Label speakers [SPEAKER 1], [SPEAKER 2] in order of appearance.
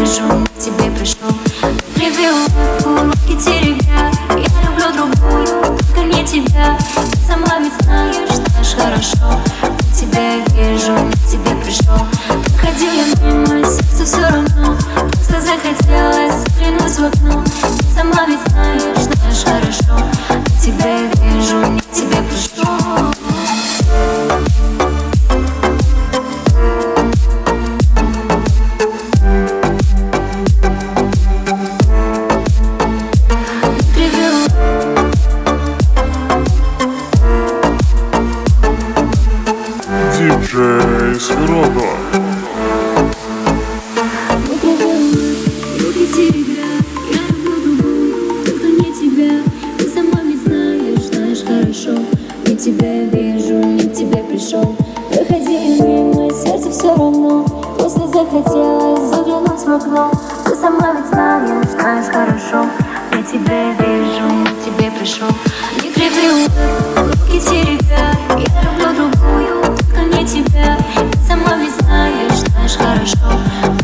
[SPEAKER 1] вижу, к тебе пришел. Ревел, руки теребя, я люблю другую, только не тебя. Ты сама ведь знаешь хорошо. К тебе вижу, к тебе пришел. Ходил я мимо, сердцу все равно, просто захотелось заглянуть в окно. Ты сама ведь знаешь хорошо. К тебе вижу, к тебе пришел.
[SPEAKER 2] Диджей Сферота.
[SPEAKER 1] Руки теребя, я люблю другую, только не тебя. Ты сама ведь знаешь хорошо. Не тебя вижу, не к тебе пришел. Проходи мимо, сердце все равно, просто захотелось заглянуть в окно. Ты сама ведь знаешь хорошо. Я тебя вижу, не к тебе пришел. Не кривлю, руки теребя, я люблю другую, только не тебя. Ты сама ведь знаешь хорошо.